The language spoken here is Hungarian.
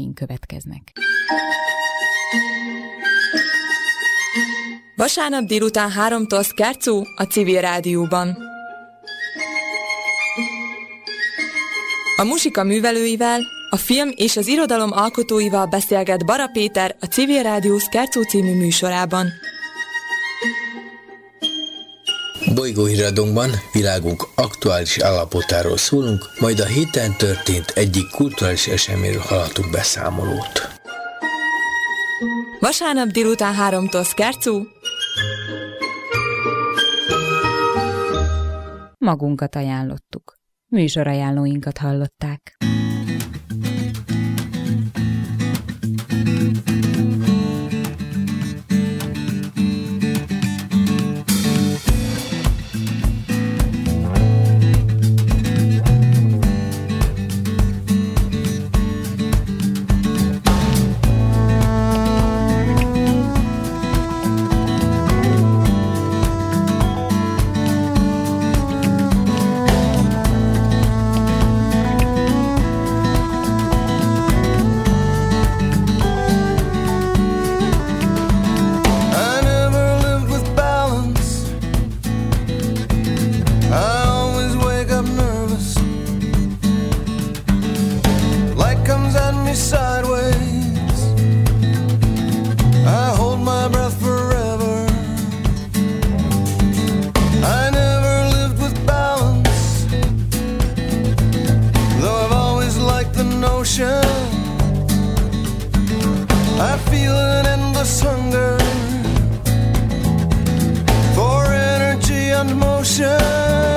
műsoraink következnek. Vasárnap délután 3-tól Szkercó a Civil Rádióban. A muzsika művelőivel, a film és az irodalom alkotóival beszélget Bara Péter a Civil Rádió Szkercó című műsorában. Bolygóhíradónkban világunk aktuális állapotáról szólunk, majd a héten történt egyik kulturális eseményről hallhatunk beszámolót. Vasárnap délután 3-tól Szkercó. Magunkat ajánlottuk. Műsorajánlóinkat hallották. I feel an endless hunger for energy and motion.